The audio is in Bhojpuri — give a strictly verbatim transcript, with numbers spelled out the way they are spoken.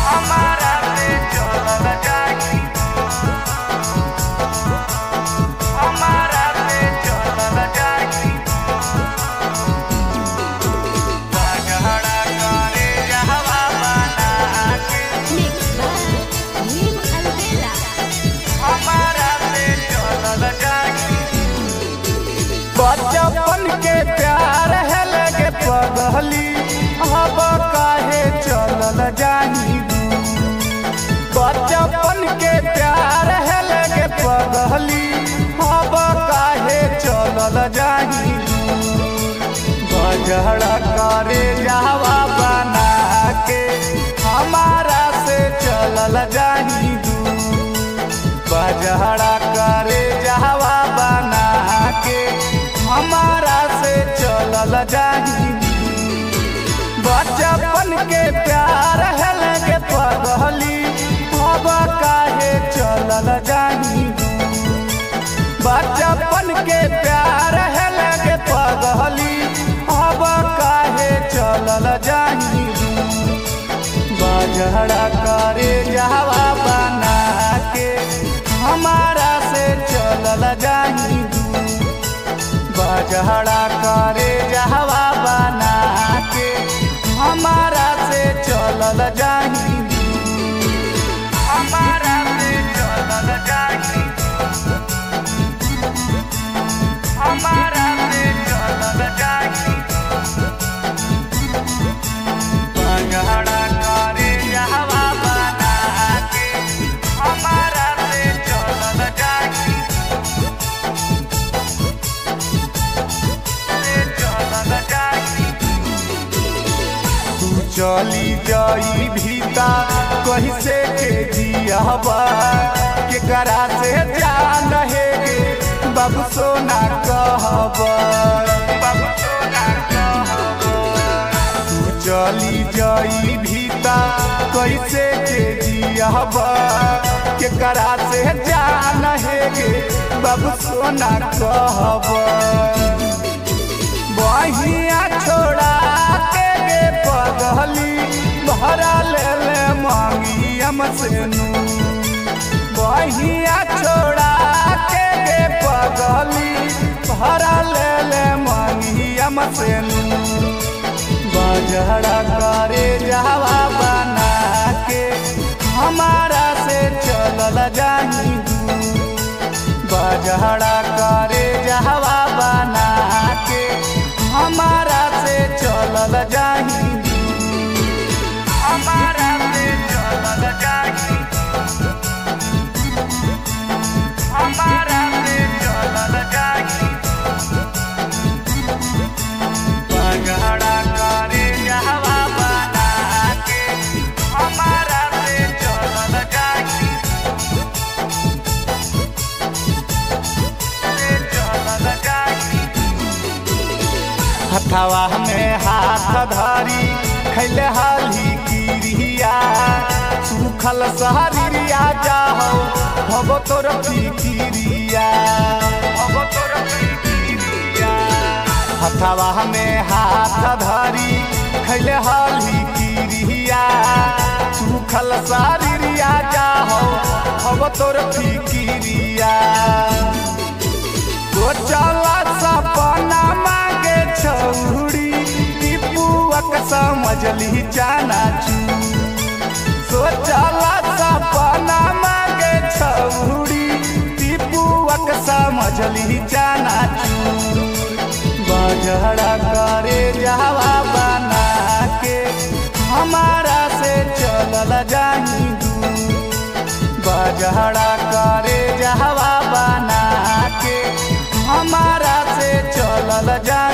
हमारा से चलल जाई, हमारा से चलल जाई। झगड़ा करे जहवा बना के Mixed by Nim Alvela. हमारा से चलल जाई। बचपन के प्यार है लगे पगली, अब काहे चलल जाही। बचपन के प्यार है लगे पगली, अब काहे चलल जाही। झगड़ा करे जहवा बना के हमारा से चलल जाही। झगड़ा करे जहवा बना के हमारा से चलल जाही। बचपन के प्यार है लगे पगली, अब काहे चलल जाही। बचपन के प्यार है लगे पगली, अब काहे चलल जाही। झगड़ा करे जहवा बना के हमारा से चलल जाही। झगड़ा करे जहवा बना के हमारा से चलल जाही। हमारा से चलल जाही, हमारा से चलल जाही। झगड़ा करे जहवा बना के हमारा से चलल जाही, से चलल जाही। तू चली जाई भीता कैसे के जियाबा, केकरा से जान है बाबू सोना कहबा, बाबू सोना कहबा। तू चली जाई भीता कैसे के जियाबा, केकरा से जान है बाबू सोना कहबा। बहिया छोड़ा के गे पगली, भरा ले ले मांगियम से नू। बहिया छोड़ा के गे पगली, भरा ले ले मांगियम से नू। झगड़ा करे जहवा बना के हमारा से चलल जाही। झगड़ा करे जहवा बना के हमारा से चलल जाही। हमारा से चलल जाही, हमारा से चलल जाही। झगड़ा करे जहवा बना के हमारा से चलल जाही, से चलल जाही। हथवा में हाथ धरी खैले हाली किरिया, सुखल शरीरिया जाहो हब तोर फिकिरिया, हब तोर फिकिरिया। हथवा में हाथ धरी खैले हाली किरिया, सुखल शरीरिया जाहो हब तोर फिकिरिया। तो चला सपना मांगे छौड़ी, टिपुअक समझली जाना चू। सोचला सपना मांगे छौड़ी, टिपुअक समझली जाना चू। झगड़ा करे जहवा बना के हमारा से चलल जाही। झगड़ा करे जहवा बना के हमारा से चलल जाही।